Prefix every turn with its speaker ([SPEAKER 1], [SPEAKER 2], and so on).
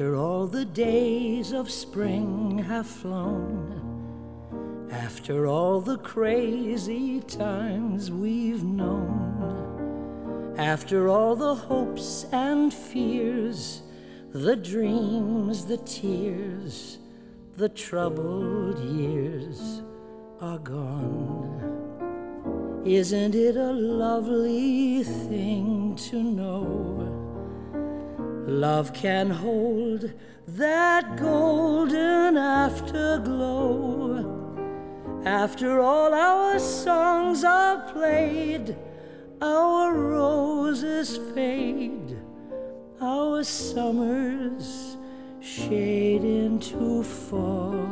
[SPEAKER 1] After all the days of spring have flown, after all the crazy times we've known, after all the hopes and fears, the dreams, the tears, the troubled years are gone. Isn't it a lovely thing to know love can hold that golden afterglow? After all our songs are played, our roses fade, our summers shade into fall.